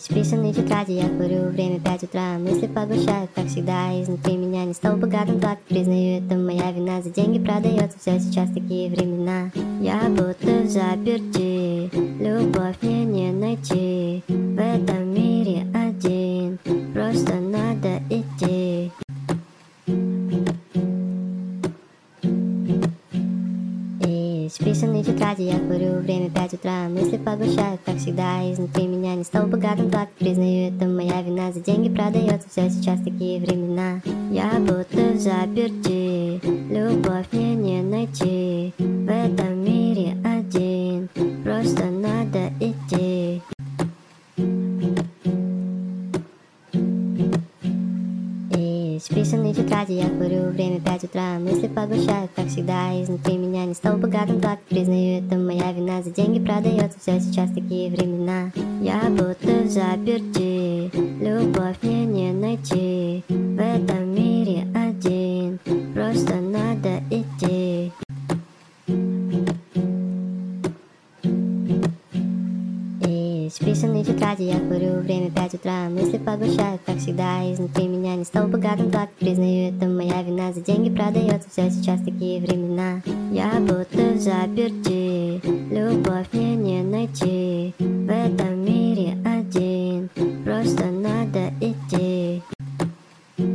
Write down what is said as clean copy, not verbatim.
Списанные тетради, я курю, время 5 утра. Мысли поглощают, как всегда, изнутри меня не стал богатым плат. Признаю, это моя вина, за деньги продается все сейчас такие времена. Я будто в заперти, любовь мне не найти. В этом мире один, просто надо идти. Списанные тетради, я курю, время 5 утра. Мысли поглощают, как всегда, изнутри меня не стал богатым плат. Признаю, это моя вина, за деньги продается все сейчас такие времена. Я будто в заперти, любовь мне не найти. В этом мире один, просто надо идти. Списанные тетради, я курю, время 5 утра. Мысли поглощают, как всегда, изнутри меня не стал богатым плат. Признаю, это моя вина, за деньги продается все сейчас такие времена. Я будто в заперти, любовь мне не найти. В этом мире один, просто надо идти. Списанные тетради, я курю, время 5 утра. Мысли поглощают, как всегда, изнутри меня не стал богатым плат. Признаю, это моя вина, за деньги продается все сейчас такие времена. Я будто в заперти, любовь мне не найти. В этом мире один, просто